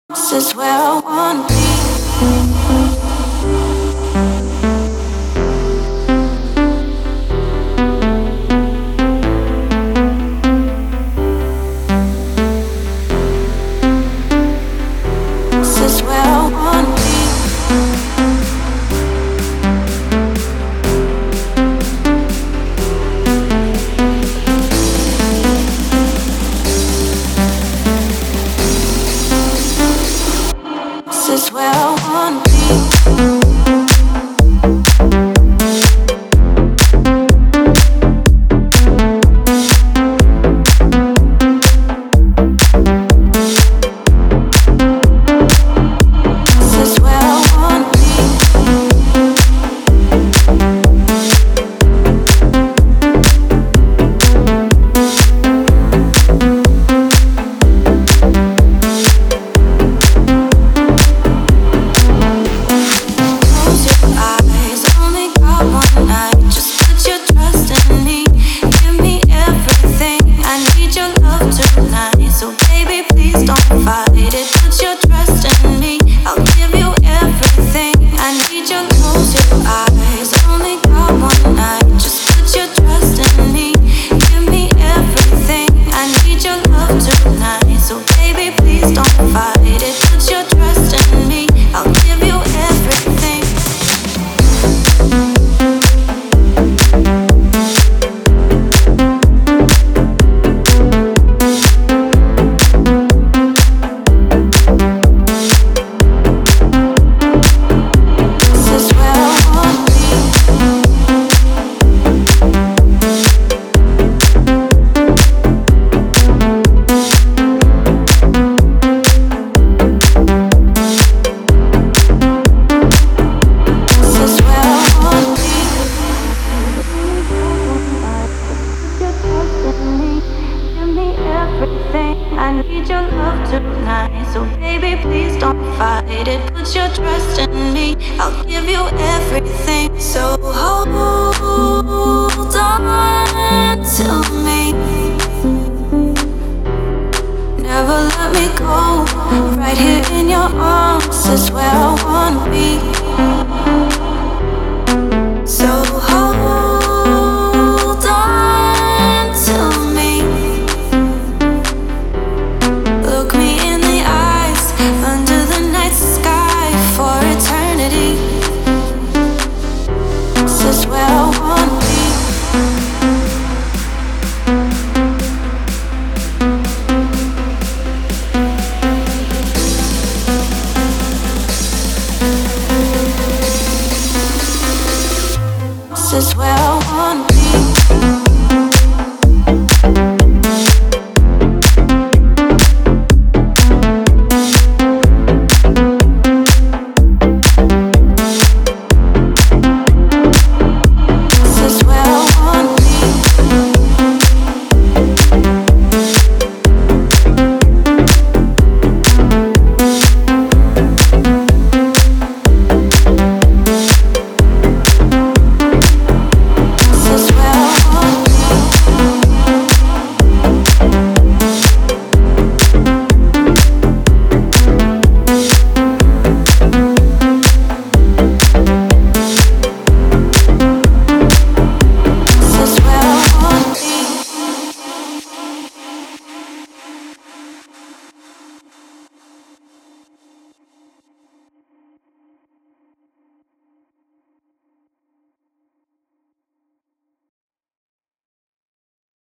This is where I wanna be. This is where I wanna be. This is where I wanna be. I need your love tonight, so baby, please don't fight it. Put your trust in me, I'll give you everything. So hold on to me, never let me go. Right here in your arms is where I wanna be.